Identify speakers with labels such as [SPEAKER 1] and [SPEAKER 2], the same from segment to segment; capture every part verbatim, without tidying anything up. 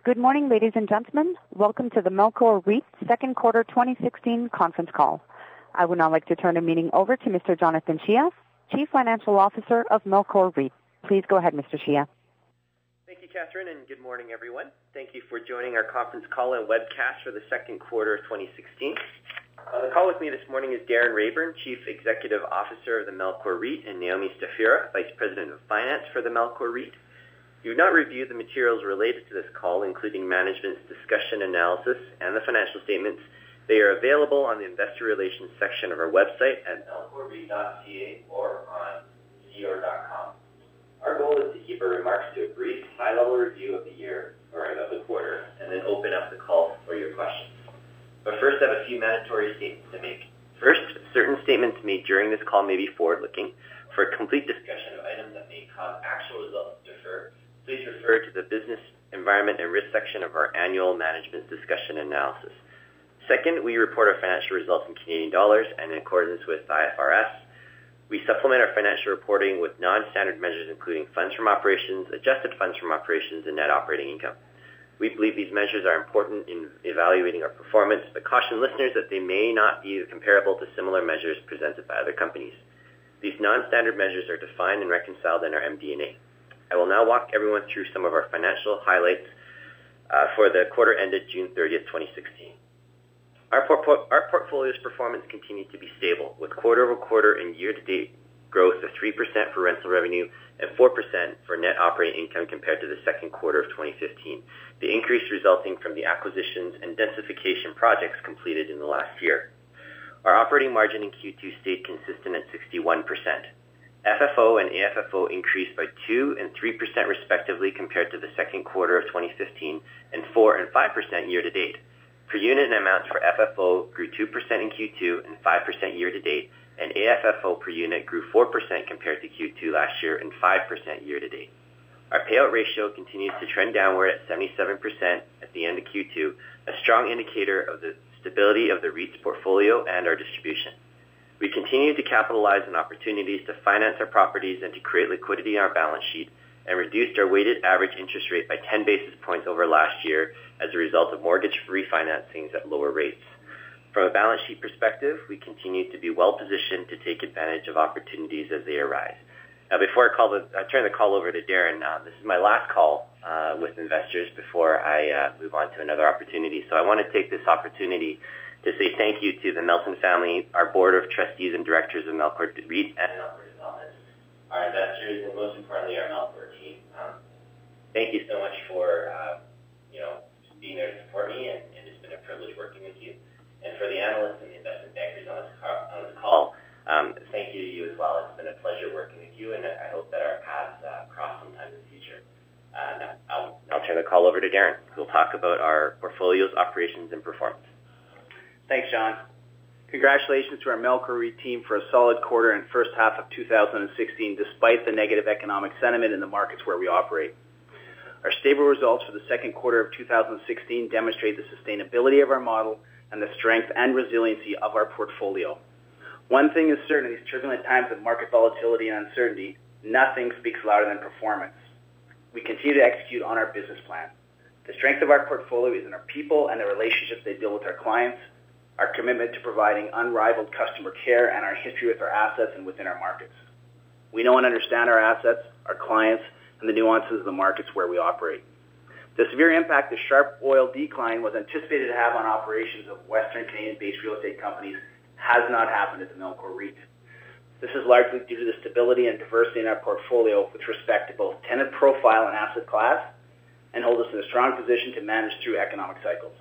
[SPEAKER 1] Good morning, ladies and gentlemen. Welcome to the Melcor REIT second quarter twenty sixteen conference call. I would now like to turn the meeting over to Mister Jonathan Chia, Chief Financial Officer of Melcor REIT. Please go ahead, Mister Chia.
[SPEAKER 2] Thank you, Catherine, and good morning, everyone. Thank you for joining our conference call and webcast for the second quarter of twenty sixteen. On the call with me this morning is Darren Rayburn, Chief Executive Officer of the Melcor REIT, and Naomi Stafira, Vice President of Finance for the Melcor REIT. If you have not reviewed the materials related to this call, including management's discussion analysis and the financial statements, they are available on the Investor Relations section of our website at melcor reit dot c a or on c o r dot com. Our goal is to keep our remarks to a brief, high-level review of the year, or of the quarter, and then open up the call for your questions. But first, I have a few mandatory statements to make. First, certain statements made during this call may be forward-looking. For a complete discussion of items that may cause actual results to differ, please refer to the Business, Environment, and Risk section of our annual Management Discussion Analysis. Second, we report our financial results in Canadian dollars and in accordance with I F R S. We supplement our financial reporting with non-standard measures including funds from operations, adjusted funds from operations, and net operating income. We believe these measures are important in evaluating our performance, but caution listeners that they may not be comparable to similar measures presented by other companies. These non-standard measures are defined and reconciled in our M D and A. I will now walk everyone through some of our financial highlights uh, for the quarter ended June thirtieth, twenty sixteen. Our, por- our portfolio's performance continued to be stable, with quarter-over-quarter and year-to-date growth of three percent for rental revenue and four percent for net operating income compared to the second quarter of twenty fifteen, the increase resulting from the acquisitions and densification projects completed in the last year. Our operating margin in Q two stayed consistent at sixty-one percent. F F O and A F F O increased by two and three percent respectively compared to the second quarter of twenty fifteen and four and five percent year-to-date. Per unit amounts for F F O grew two percent in Q two and five percent year-to-date, and A F F O per unit grew four percent compared to Q two last year and five percent year-to-date. Our payout ratio continues to trend downward at seventy-seven percent at the end of Q two, a strong indicator of the stability of the REIT's portfolio and our distribution. We continue to capitalize on opportunities to finance our properties and to create liquidity on our balance sheet, and reduced our weighted average interest rate by ten basis points over last year as a result of mortgage refinancings at lower rates. From a balance sheet perspective, we continue to be well positioned to take advantage of opportunities as they arise. Now, before I, call the, I turn the call over to Darren, uh, this is my last call uh, with investors before I uh, move on to another opportunity. So I want to take this opportunity to say thank you to the Melton family, our board of trustees and directors of Melcor REIT and Melcor Developments, our investors, and most importantly, our Melcor team. Um, thank you so much for uh, you know being there to support me, and, and it's been a privilege working with you. And for the analysts and the investment bankers on this call, on this call um, thank you to you as well. It's been a pleasure working with you, and I hope that our paths uh, cross sometime in the future. Uh, now, I'll, I'll turn the call over to Darren, who will talk about our portfolio's operations and performance.
[SPEAKER 3] Thanks, John. Congratulations to our Melcor REIT team for a solid quarter and first half of two thousand sixteen, despite the negative economic sentiment in the markets where we operate. Our stable results for the second quarter of two thousand sixteen demonstrate the sustainability of our model and the strength and resiliency of our portfolio. One thing is certain in these turbulent times of market volatility and uncertainty, nothing speaks louder than performance. We continue to execute on our business plan. The strength of our portfolio is in our people and the relationships they build with our clients, our commitment to providing unrivaled customer care, and our history with our assets and within our markets. We know and understand our assets, our clients, and the nuances of the markets where we operate. The severe impact the sharp oil decline was anticipated to have on operations of Western Canadian-based real estate companies has not happened at the Melcor REIT. This is largely due to the stability and diversity in our portfolio with respect to both tenant profile and asset class, and hold us in a strong position to manage through economic cycles.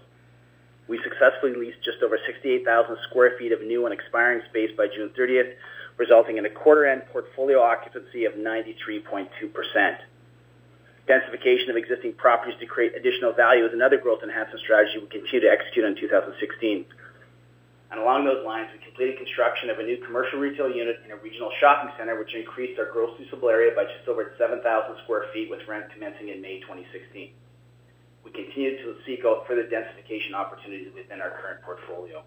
[SPEAKER 3] We successfully leased just over sixty-eight thousand square feet of new and expiring space by June thirtieth, resulting in a quarter-end portfolio occupancy of ninety-three point two percent. Densification of existing properties to create additional value is another growth enhancement strategy we continue to execute in two thousand sixteen. And along those lines, we completed construction of a new commercial retail unit in a regional shopping center, which increased our gross leasable area by just over seven thousand square feet, with rent commencing in May twenty sixteen. We continue to seek out further densification opportunities within our current portfolio.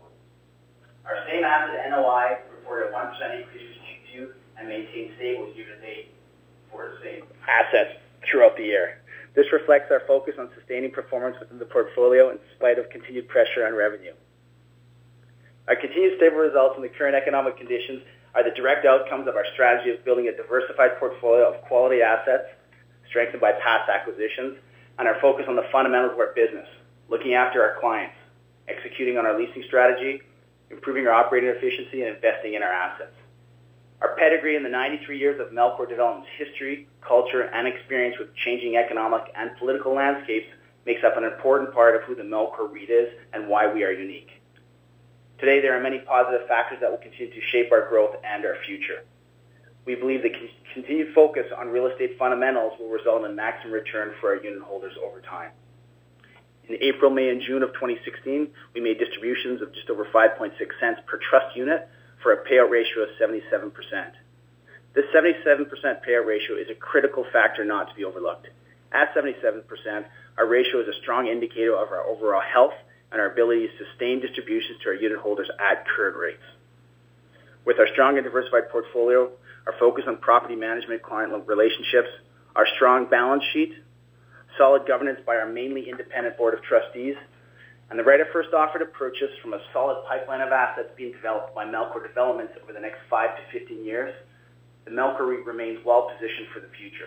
[SPEAKER 3] Our same asset N O I reported a one percent increase for Q two and maintained stable year-to-date for the same assets throughout the year. This reflects our focus on sustaining performance within the portfolio in spite of continued pressure on revenue. Our continued stable results in the current economic conditions are the direct outcomes of our strategy of building a diversified portfolio of quality assets, strengthened by past acquisitions, and our focus on the fundamentals of our business, looking after our clients, executing on our leasing strategy, improving our operating efficiency, and investing in our assets. Our pedigree in the ninety-three years of Melcor Development's history, culture, and experience with changing economic and political landscapes makes up an important part of who the Melcor REIT is and why we are unique. Today, there are many positive factors that will continue to shape our growth and our future. We believe the con- continued focus on real estate fundamentals will result in maximum return for our unit holders over time. In April, May, and June of twenty sixteen, we made distributions of just over five point six cents per trust unit for a payout ratio of seventy-seven percent. This seventy-seven percent payout ratio is a critical factor not to be overlooked. At seventy-seven percent, our ratio is a strong indicator of our overall health and our ability to sustain distributions to our unit holders at current rates. With our strong and diversified portfolio, our focus on property management, client relationships, our strong balance sheet, solid governance by our mainly independent board of trustees, and the right of first offer to purchase from a solid pipeline of assets being developed by Melcor Developments over the next five to fifteen years, the Melcor REIT remains well positioned for the future.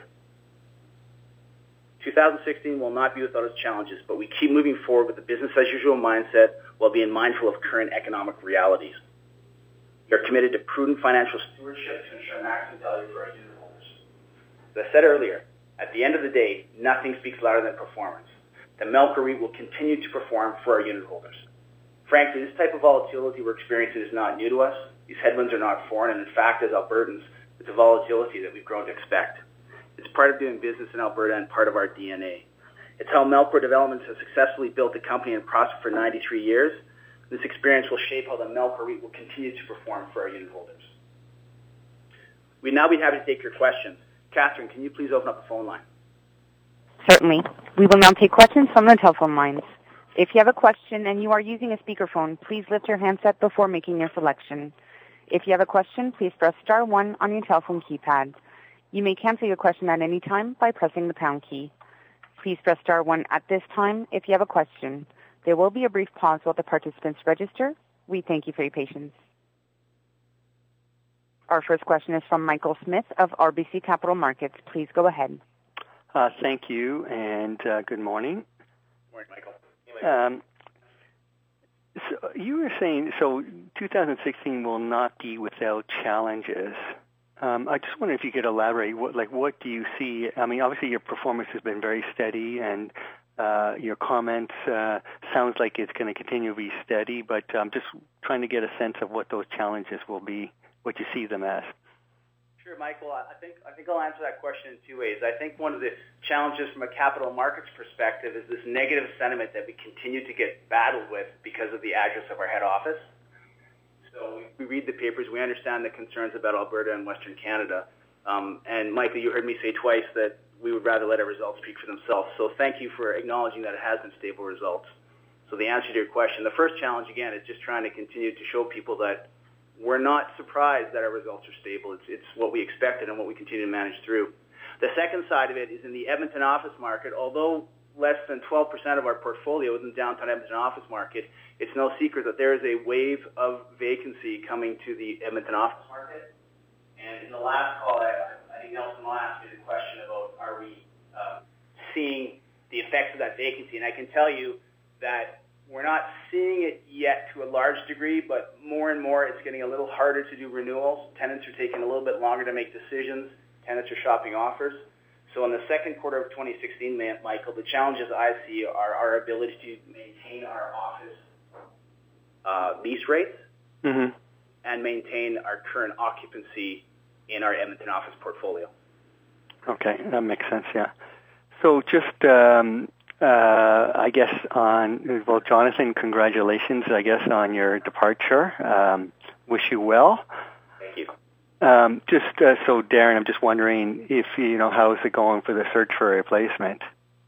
[SPEAKER 3] two thousand sixteen will not be without its challenges, but we keep moving forward with a business-as-usual mindset while being mindful of current economic realities. We are committed to prudent financial stewardship to ensure maximum value for our unit holders. As I said earlier, at the end of the day, nothing speaks louder than performance. The Melcor REIT will continue to perform for our unit holders. Frankly, this type of volatility we're experiencing is not new to us. These headwinds are not foreign, and in fact, as Albertans, it's a volatility that we've grown to expect. It's part of doing business in Alberta and part of our D N A. It's how Melcor Developments has successfully built a company and prospered for ninety-three years. This experience will shape how the Melcor REIT will continue to perform for our unit holders. We'd now be happy to take your questions. Catherine, can you please open up the phone line?
[SPEAKER 1] Certainly. We will now take questions from the telephone lines. If you have a question and you are using a speakerphone, please lift your handset before making your selection. If you have a question, please press star one on your telephone keypad. You may cancel your question at any time by pressing the pound key. Please press star one at this time if you have a question. There will be a brief pause while the participants register. We thank you for your patience. Our first question is from Michael Smith of R B C Capital Markets. Please go ahead.
[SPEAKER 4] Uh, thank you, and uh, good morning.
[SPEAKER 3] Good morning, Michael. Hey, Michael.
[SPEAKER 4] Um, so you were saying, so two thousand sixteen will not be without challenges. Um, I just wonder if you could elaborate. What, like, what do you see? I mean, obviously your performance has been very steady, and uh, your comments uh, sounds like it's going to continue to be steady. But I'm just trying to get a sense of what those challenges will be, what you see them as.
[SPEAKER 3] Sure, Michael. I think I think I'll answer that question in two ways. I think one of the challenges from a capital markets perspective is this negative sentiment that we continue to get battled with because of the address of our head office. So we read the papers. We understand the concerns about Alberta and Western Canada. Um, and Michael, you heard me say twice that we would rather let our results speak for themselves. So thank you for acknowledging that it has been stable results. So the answer to your question, the first challenge, again, is just trying to continue to show people that we're not surprised that our results are stable. It's, it's what we expected and what we continue to manage through. The second side of it is in the Edmonton office market. Although less than twelve percent of our portfolio is in downtown Edmonton office market, it's no secret that there is a wave of vacancy coming to the Edmonton office market. And in the last call, I, I think Nelson will ask me the question about are we uh, seeing the effects of that vacancy. And I can tell you that we're not seeing it yet to a large degree, but more and more it's getting a little harder to do renewals. Tenants are taking a little bit longer to make decisions. Tenants are shopping offers. So in the second quarter of twenty sixteen, Michael, the challenges I see are our ability to maintain our office uh, lease rates
[SPEAKER 4] mm-hmm.
[SPEAKER 3] and maintain our current occupancy in our Edmonton office portfolio.
[SPEAKER 4] Okay, that makes sense, yeah. So just, um, uh, I guess on, well, Jonathan, congratulations, I guess, on your departure. Um, wish you well.
[SPEAKER 3] Thank you.
[SPEAKER 4] Um, just uh, so, Darren, I'm just wondering if, you know, how is it going for the search for a replacement?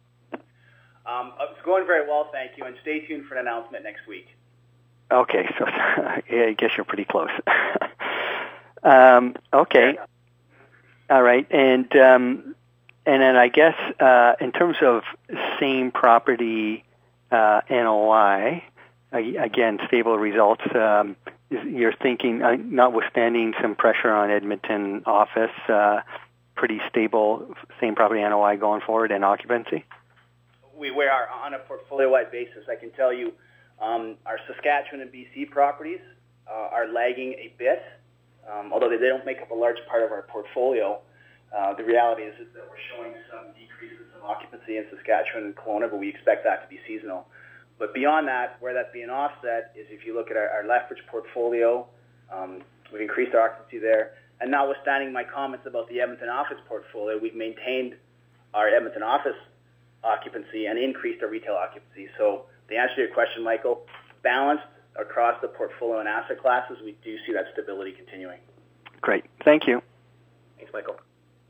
[SPEAKER 3] Um, it's going very well, thank you, and stay tuned for an announcement next week.
[SPEAKER 4] Okay, so I guess you're pretty close. um, okay. All right, and um, and then I guess uh, in terms of same property uh, N O I, again, stable results. Um, you're thinking, uh, notwithstanding some pressure on Edmonton office, uh, pretty stable same property N O I going forward and occupancy?
[SPEAKER 3] We, we are on a portfolio-wide basis. I can tell you um, our Saskatchewan and B C properties uh, are lagging a bit, um, although they don't make up a large part of our portfolio. Uh, the reality is, is that we're showing some decreases in occupancy in Saskatchewan and Kelowna, but we expect that to be seasonal. But beyond that, where that's being offset is if you look at our, our Lethbridge portfolio, um, we've increased our occupancy there. And notwithstanding my comments about the Edmonton office portfolio, we've maintained our Edmonton office occupancy and increased our retail occupancy. So the answer to your question, Michael, balanced across the portfolio and asset classes, we do see that stability continuing.
[SPEAKER 4] Great. Thank you.
[SPEAKER 3] Thanks, Michael.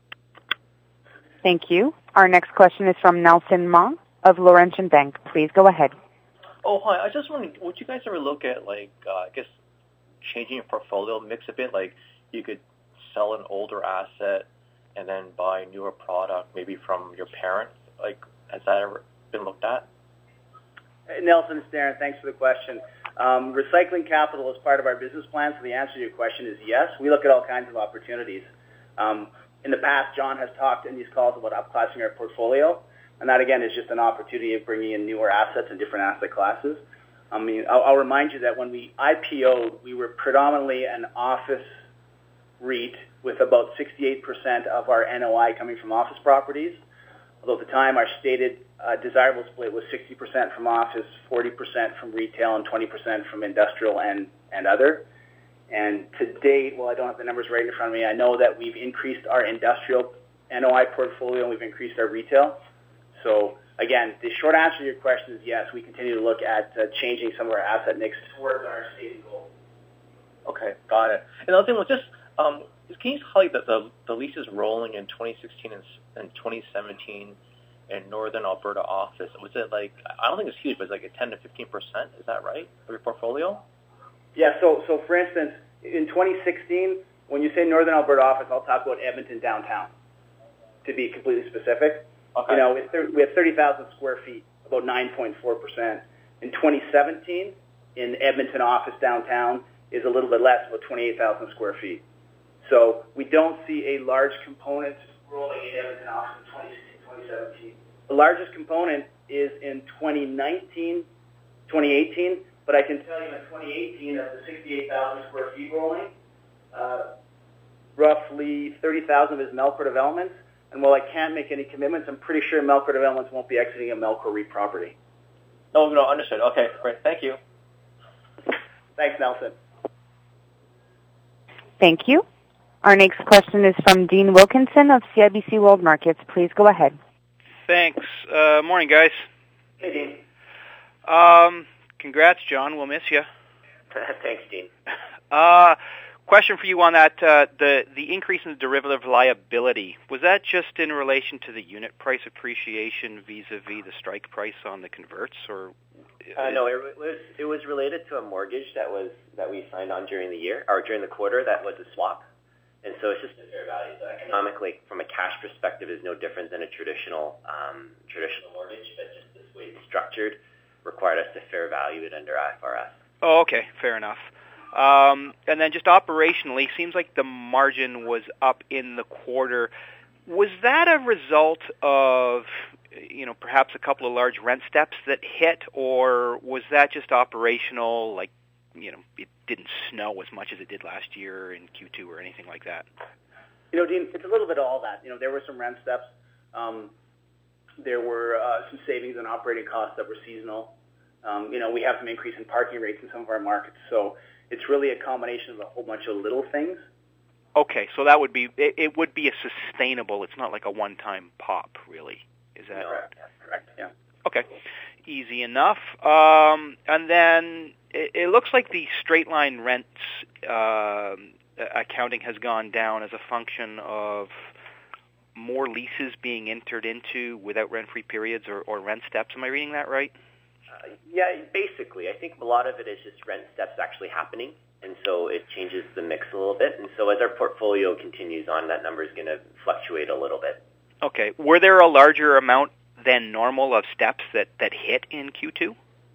[SPEAKER 1] Thank you. Our next question is from Nelson Ma of Laurentian Bank. Please go ahead.
[SPEAKER 5] Oh, hi. I just wondering, would you guys ever look at, like, uh, I guess, changing your portfolio mix a bit? Like, you could sell an older asset and then buy a newer product, maybe from your parent. Like, has that ever been looked at?
[SPEAKER 3] Hey, Nelson, it's Darren. Thanks for the question. Um, recycling capital is part of our business plan, so the answer to your question is yes. We look at all kinds of opportunities. Um, in the past, John has talked in these calls about upclassing our portfolio, and that, again, is just an opportunity of bringing in newer assets and different asset classes. I mean, I'll, I'll remind you that when we I P O'd, we were predominantly an office REIT with about sixty-eight percent of our N O I coming from office properties. Although at the time our stated uh, desirable split was sixty percent from office, forty percent from retail, and twenty percent from industrial and, and other. And to date, well, I don't have the numbers right in front of me, I know that we've increased our industrial N O I portfolio and we've increased our retail. So, again, the short answer to your question is yes, we continue to look at uh, changing some of our asset mix towards our stated goal.
[SPEAKER 5] Okay, got it. And the other thing was just, um, can you highlight the, the, the leases rolling in twenty sixteen and, and twenty seventeen in Northern Alberta office? Was it like, I don't think it's huge, but it's like a ten to fifteen percent, is that right, of your portfolio?
[SPEAKER 3] Yeah, so, so for instance, in twenty sixteen, when you say Northern Alberta office, I'll talk about Edmonton downtown, to be completely specific.
[SPEAKER 5] Okay.
[SPEAKER 3] You know, we have thirty thousand square feet, about nine point four percent. In twenty seventeen, in Edmonton office downtown, is a little bit less, about twenty-eight thousand square feet. So we don't see a large component rolling in Edmonton office in twenty sixteen, twenty seventeen. The largest component is in twenty nineteen, twenty eighteen, but I can tell you in twenty eighteen, of the sixty-eight thousand square feet rolling, uh, roughly thirty thousand is Melcor Developments. And while I can't make any commitments, I'm pretty sure Melcor Developments won't be exiting a Melcor REIT property.
[SPEAKER 5] No, no, understood. Okay, great. Thank you.
[SPEAKER 3] Thanks, Nelson.
[SPEAKER 1] Thank you. Our next question is from Dean Wilkinson of C I B C World Markets. Please go ahead.
[SPEAKER 6] Thanks. Uh, morning, guys.
[SPEAKER 3] Hey, Dean.
[SPEAKER 6] Um, congrats, John. We'll miss you.
[SPEAKER 2] Thanks, Dean.
[SPEAKER 6] Uh, question for you on that, uh, the, the increase in the derivative liability, was that just in relation to the unit price appreciation vis-a-vis the strike price on the converts, or?
[SPEAKER 2] Uh, no, it was it was related to a mortgage that was that we signed on during the year, or during the quarter, that was a swap. And so it's just a fair value. So economically, from a cash perspective, is no different than a traditional um, traditional mortgage, but just this way it's structured required us to fair value it under I F R S.
[SPEAKER 6] Oh, okay, fair enough. Um, and then just operationally, seems like the margin was up in the quarter. Was that a result of, you know, perhaps a couple of large rent steps that hit, or was that just operational, like, you know, it didn't snow as much as it did last year in Q two or anything like that?
[SPEAKER 3] You know, Dean, it's a little bit of all that. You know, there were some rent steps. Um, there were uh, some savings on operating costs that were seasonal. Um, you know, we have some increase in parking rates in some of our markets. So it's really a combination of a whole bunch of little things.
[SPEAKER 6] Okay, so that would be, it, it would be a sustainable, it's not like a one-time pop, really. Is that
[SPEAKER 3] no,
[SPEAKER 6] right?
[SPEAKER 3] Correct, yeah.
[SPEAKER 6] Okay, easy enough. Um, and then it, it looks like the straight-line rents uh, accounting has gone down as a function of more leases being entered into without rent-free periods or, or rent steps. Am I reading that right?
[SPEAKER 2] Uh, yeah, basically. I think a lot of it is just rent steps actually happening, and so it changes the mix a little bit. And so as our portfolio continues on, that number is going to fluctuate a little bit.
[SPEAKER 6] Okay. Were there a larger amount than normal of steps that, that hit in Q two?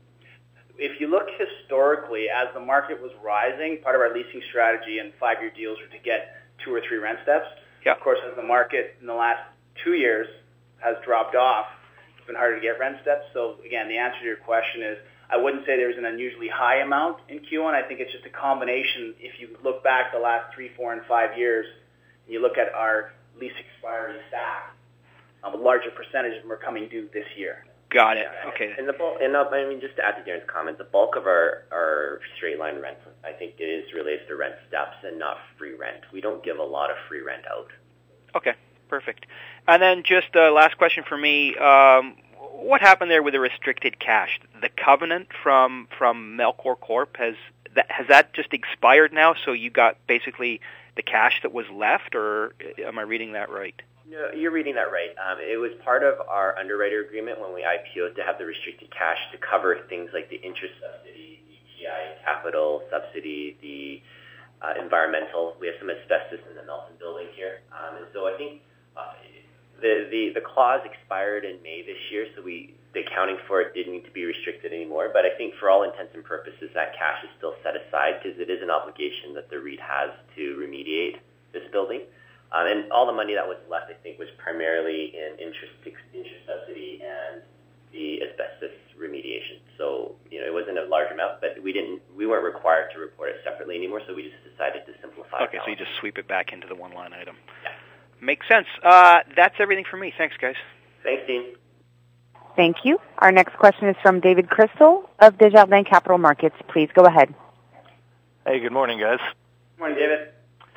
[SPEAKER 3] If you look historically, as the market was rising, part of our leasing strategy and five-year deals were to get two or three rent steps.
[SPEAKER 6] Yeah.
[SPEAKER 3] Of course, as the market in the last two years has dropped off, it's been harder to get rent steps. So again, the answer to your question is, I wouldn't say there's an unusually high amount in Q one. I think it's just a combination. If you look back the last three, four, and five years, and you look at our lease expiry stack, um, a larger percentage of them are coming due this year.
[SPEAKER 6] Got it. Okay.
[SPEAKER 2] And the bulk, and uh, I mean, just to add to Darren's comment, the bulk of our, our straight line rent, I think, it is related to rent steps and not free rent. We don't give a lot of free rent out.
[SPEAKER 6] Okay, perfect. And then just uh, last question for me. Um, what happened there with the restricted cash? The covenant from from Melcor Corp, has that, has that just expired now, so you got basically the cash that was left, or am I reading that right?
[SPEAKER 2] No, you're reading that right. Um, it was part of our underwriter agreement when we I P O'd to have the restricted cash to cover things like the interest subsidy, the T I capital subsidy, the uh, environmental. We have some asbestos in the Melton building here. Um, and so I think uh, the, the, the clause expired in May this year, so we the accounting for it didn't need to be restricted anymore. But I think for all intents and purposes, that cash is still set aside because it is an obligation that the REIT has to remediate this building. Um, and all the money that was left, I think, was primarily in interest interest subsidy and the asbestos remediation. So, you know, it wasn't a large amount, but we didn't, we weren't required to report it separately anymore, so we just decided to simplify it.
[SPEAKER 6] Okay, so you just sweep it back into the one line item.
[SPEAKER 2] Yeah.
[SPEAKER 6] Makes sense. Uh, that's everything for me. Thanks, guys.
[SPEAKER 2] Thanks, Dean.
[SPEAKER 1] Thank you. Our next question is from David Crystal of Desjardins Capital Markets. Please go ahead.
[SPEAKER 7] Hey, good morning, guys.
[SPEAKER 3] Good morning, David.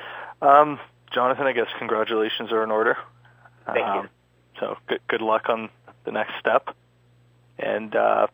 [SPEAKER 7] Um, Jonathan, I guess congratulations are in order.
[SPEAKER 2] Thank
[SPEAKER 7] um,
[SPEAKER 2] you.
[SPEAKER 7] So good, good luck on the next step. And uh,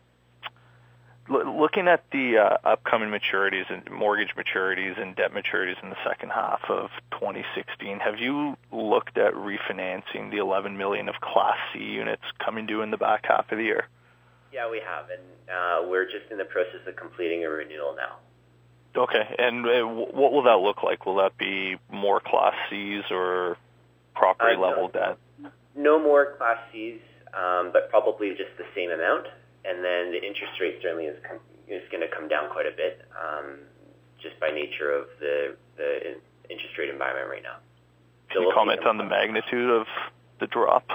[SPEAKER 7] l- looking at the uh, upcoming maturities and mortgage maturities and debt maturities in the second half of twenty sixteen, have you looked at refinancing the eleven million of Class C units coming due in the back half of the year?
[SPEAKER 2] Yeah, we have, and uh, we're just in the process of completing a renewal now.
[SPEAKER 7] Okay, and uh, what will that look like? Will that be more Class Cs or property
[SPEAKER 2] uh,
[SPEAKER 7] level
[SPEAKER 2] no,
[SPEAKER 7] debt?
[SPEAKER 2] No more Class Cs, um, but probably just the same amount. And then the interest rate certainly is com- is going to come down quite a bit, um, just by nature of the the interest rate environment right now.
[SPEAKER 7] Can so you we'll comment on the magnitude of the drop?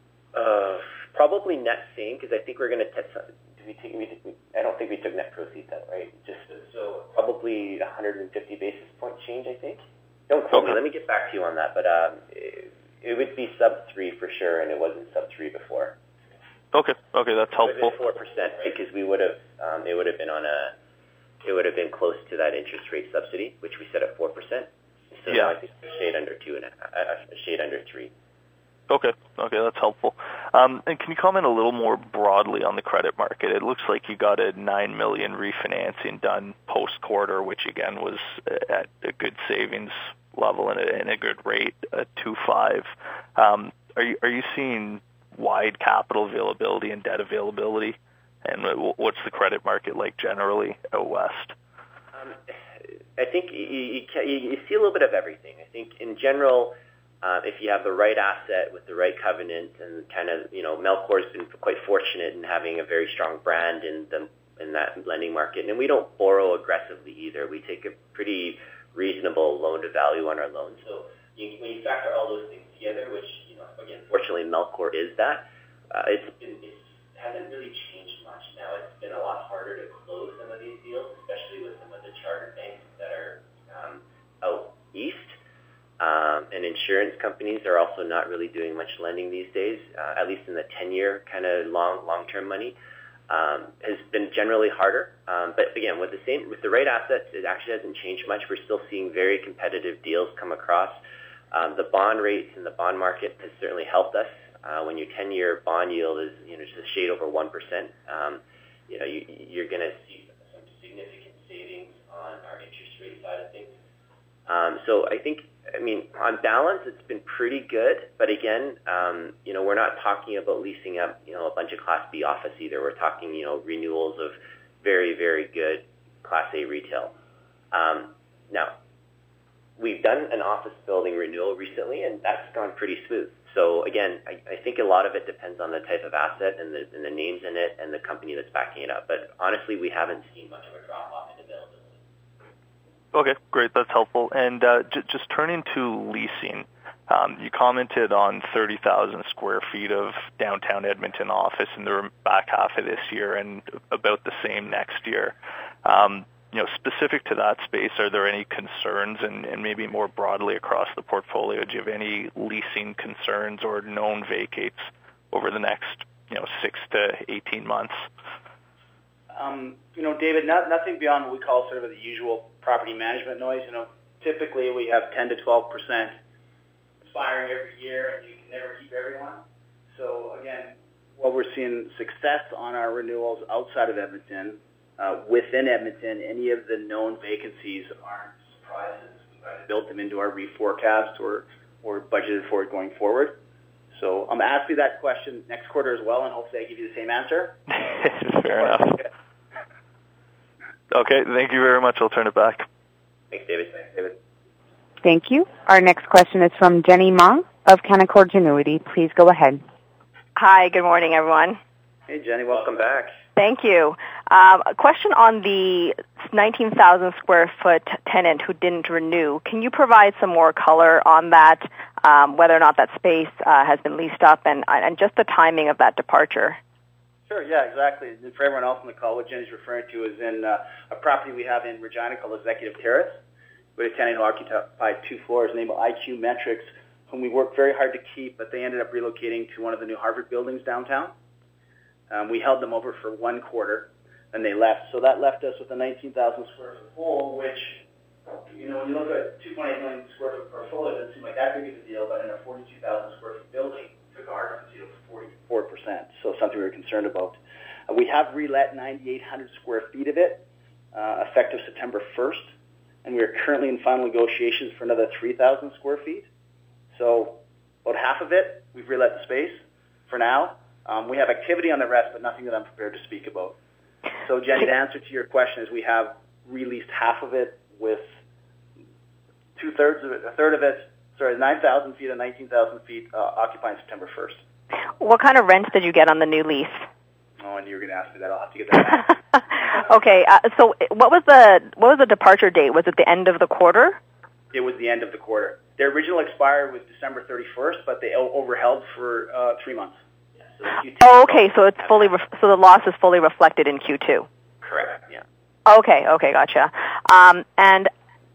[SPEAKER 2] Uh, probably net same, because I think we're going to test. We take, we, we, I don't think we took net proceeds out, right? Just so probably one hundred fifty basis point change, I think. Don't quote
[SPEAKER 7] okay.
[SPEAKER 2] me. Let me get back to you on that. But um, it, it would be sub three for sure, and it wasn't sub three before.
[SPEAKER 7] Okay. Okay, that's helpful.
[SPEAKER 2] Four percent, right? Because we would have, um, it would have been on a, it would have been close to that interest rate subsidy, which we set at four percent. So
[SPEAKER 7] yeah.
[SPEAKER 2] now I think a shade under two and a, a shade under three.
[SPEAKER 7] Okay, okay, that's helpful. Um, and can you comment a little more broadly on the credit market? It looks like you got a nine million refinancing done post quarter, which again was at a good savings level and a, and a good rate at two five. Um, are you are you seeing wide capital availability and debt availability? And what's the credit market like generally out west?
[SPEAKER 2] Um, I think you, you, you see a little bit of everything. I think in general. Uh, if you have the right asset with the right covenant and kind of, you know, Melcor's been quite fortunate in having a very strong brand in the in that lending market, and we don't borrow aggressively either. We take a pretty reasonable loan to value on our loans. So you, when you factor all those things together, which, you know, again, fortunately Melcor is that, uh, it's been it hasn't really changed much. Now it's been a lot harder to close some of these deals, especially with some of the charter banks that are um, out east. Um, and insurance companies are also not really doing much lending these days, uh, at least in the ten-year kind of long, long-term money. Um, has been generally harder. Um, but again, with the same, with the right assets, it actually hasn't changed much. We're still seeing very competitive deals come across. Um, the bond rates in the bond market has certainly helped us. Uh, when your ten-year bond yield is, you know, just a shade over one percent, um, you know, you, you're going to see some significant savings on our interest rate side of things. Um, so I think, I mean, on balance, it's been pretty good. But again, um, you know, we're not talking about leasing up, you know, a bunch of Class B office either. We're talking, you know, renewals of very, very good Class A retail. Um, now, we've done an office building renewal recently, and that's gone pretty smooth. So again, I, I think a lot of it depends on the type of asset and the, and the names in it and the company that's backing it up. But honestly, we haven't seen much of a drop-off in availability.
[SPEAKER 7] Okay, great. That's helpful. And uh, j- just turning to leasing, um, you commented on thirty thousand square feet of downtown Edmonton office in the back half of this year and about the same next year. Um, you know, specific to that space, are there any concerns, and, and maybe more broadly across the portfolio, do you have any leasing concerns or known vacates over the next, you know, six to eighteen months?
[SPEAKER 3] Um, you know, David, not, nothing beyond what we call sort of the usual property management noise. You know, typically we have ten to twelve percent expiring every year, and you can never keep everyone. So again, while we're seeing success on our renewals outside of Edmonton, uh, within Edmonton, any of the known vacancies aren't surprises. We've either built them into our reforecast or, or budgeted for it going forward. So I'm um, ask you that question next quarter as well, and hopefully I give you the same answer.
[SPEAKER 7] Fair enough. Okay, thank you very much. I'll turn it back.
[SPEAKER 2] Thanks, David. Thanks, David.
[SPEAKER 1] Thank you. Our next question is from Jenny Ma of Canaccord Genuity. Please go ahead.
[SPEAKER 8] Hi, good morning, everyone.
[SPEAKER 2] Hey, Jenny, welcome back.
[SPEAKER 8] Thank you. Um, a question on the nineteen thousand square foot tenant who didn't renew. Can you provide some more color on that, um, whether or not that space uh, has been leased up, and, and just the timing of that departure?
[SPEAKER 3] Sure, yeah, exactly. And for everyone else on the call, what Jenny's referring to is in uh, a property we have in Regina called Executive Terrace. We had a tenant who occupied two floors named I Q Metrics, whom we worked very hard to keep, but they ended up relocating to one of the new Harvard buildings downtown. Um, we held them over for one quarter, and they left. So that left us with a nineteen thousand square foot hole, which, you know, when you look at two point eight million square foot portfolio, it doesn't seem like that big of a deal, but in a forty-two thousand square foot building, took a hard to forty-four percent, so something we were concerned about. Uh, we have relet ninety-eight hundred square feet of it, uh, effective September first, and we are currently in final negotiations for another three thousand square feet. So about half of it, we've relet the space for now. Um, we have activity on the rest, but nothing that I'm prepared to speak about. So, Jenny, the answer to your question is we have released half of it with two-thirds of it, a third of it, sorry, nine thousand feet and nineteen thousand feet uh, occupying September first.
[SPEAKER 8] What kind of rent did you get on the new lease?
[SPEAKER 3] Oh, and you were going to ask me that. I'll have to get that back.
[SPEAKER 8] Okay, uh, so what was the what was the departure date? Was it the end of the quarter?
[SPEAKER 3] It was the end of the quarter. Their original expiry was December thirty-first, but they overheld for uh, three months.
[SPEAKER 2] So Q two
[SPEAKER 8] oh, okay. So it's fully re- so the loss is fully reflected in Q two.
[SPEAKER 2] Correct. Yeah.
[SPEAKER 8] Okay. Okay. Gotcha. Um, and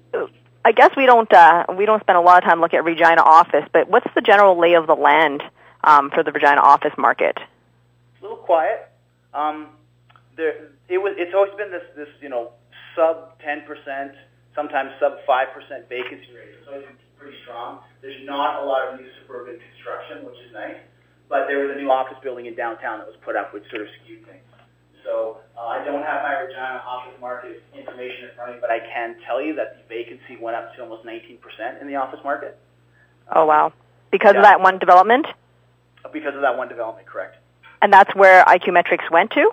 [SPEAKER 8] I guess we don't uh, we don't spend a lot of time looking at Regina office, but what's the general lay of the land um, for the Regina office market?
[SPEAKER 3] It's a little quiet. Um, there, it was. It's always been this this you know sub ten percent, sometimes sub five percent vacancy rate. It's always been pretty strong. There's not a lot of new suburban construction, which is nice. But there was a new office building in downtown that was put up, which sort of skewed things. So uh, I don't have my Regina office market information in front of me, but I can tell you that the vacancy went up to almost nineteen percent in the office market.
[SPEAKER 8] Oh, wow. Because
[SPEAKER 3] yeah.
[SPEAKER 8] of that one development?
[SPEAKER 3] Because of that one development, correct.
[SPEAKER 8] And that's where I Q Metrics went to?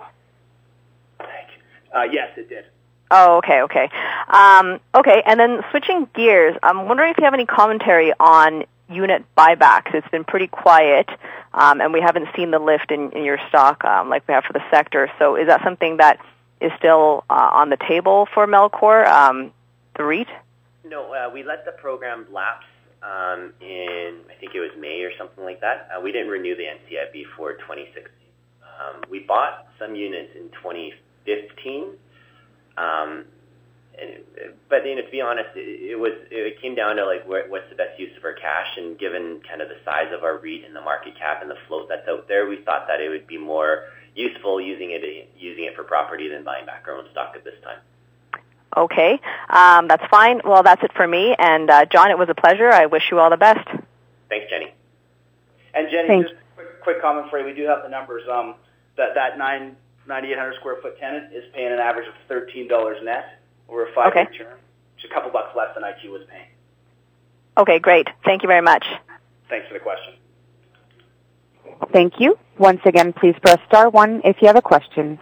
[SPEAKER 3] Uh, yes, it did.
[SPEAKER 8] Oh, okay, okay. Um, okay, and then switching gears, I'm wondering if you have any commentary on unit buybacks. It's been pretty quiet, um, and we haven't seen the lift in, in your stock um, like we have for the sector. So is that something that is still uh, on the table for Melcor, um, the REIT?
[SPEAKER 2] No, uh, we let the program lapse um, in, I think it was May or something like that. Uh, we didn't renew the N C I B for twenty sixteen. Um, we bought some units in twenty fifteen. Um, and, but you know, to be honest, it, it was it came down to like what, what's the best use of our cash, and given kind of the size of our REIT and the market cap and the float that's out there, we thought that it would be more useful using it using it for property than buying back our own stock at this time.
[SPEAKER 8] Okay, um, that's fine. Well, that's it for me. And uh, John, it was a pleasure. I wish you all the best.
[SPEAKER 2] Thanks, Jenny.
[SPEAKER 3] And Jenny,
[SPEAKER 1] Thanks.
[SPEAKER 3] just a quick, quick comment for you. We do have the numbers. Um, that that nine ninety eight hundred square foot tenant is paying an average of thirteen dollars net over a five year
[SPEAKER 8] Okay.
[SPEAKER 3] term, which is a couple bucks less than I Q was paying.
[SPEAKER 8] Okay, great. Thank you very much.
[SPEAKER 3] Thanks for the question.
[SPEAKER 1] Thank you. Once again, please press star one if you have a question.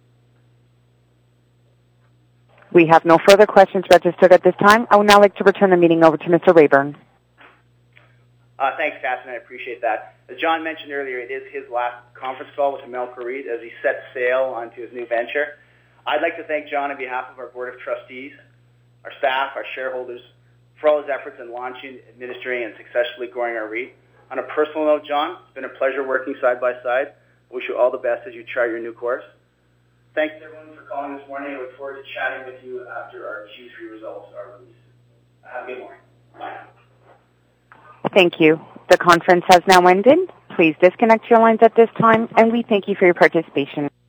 [SPEAKER 1] We have no further questions registered at this time. I would now like to return the meeting over to Mister Rayburn.
[SPEAKER 3] Uh, thanks, Catherine. I appreciate that. As John mentioned earlier, it is his last conference call with Melcor REIT as he sets sail onto his new venture. I'd like to thank John on behalf of our Board of Trustees, our staff, our shareholders, for all his efforts in launching, administering, and successfully growing our REIT. On a personal note, John, it's been a pleasure working side by side. I wish you all the best as you chart your new course. Thanks, everyone, for calling this morning. I look forward to chatting with you after our Q three results are released. Have a good morning. Bye.
[SPEAKER 1] Thank you. The conference has now ended. Please disconnect your lines at this time, and we thank you for your participation.